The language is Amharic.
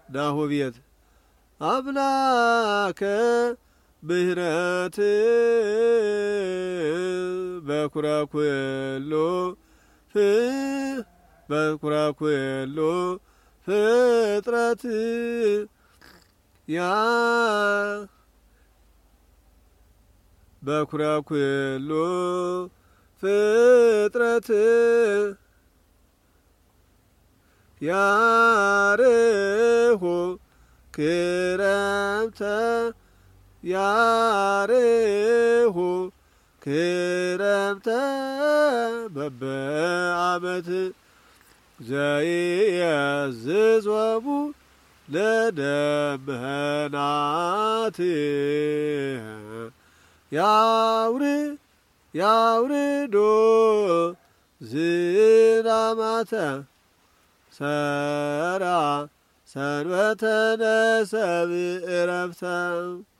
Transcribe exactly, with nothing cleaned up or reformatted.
ናሁ ቤት አምላከ ምህረት በኩረ ኩሉ በኩረ ኩሉ ፍጥረት ያ በኩረ ኩሉ ፍጥረት ያርሁ ክረምተ ያርሁ ክረምተ በበዓመት ዘይእዝዞሙ ለደመናት ያውር ያውርዶ ዝናማተ ሰራ ሰንበተ ለሰብእ ዕረፍተ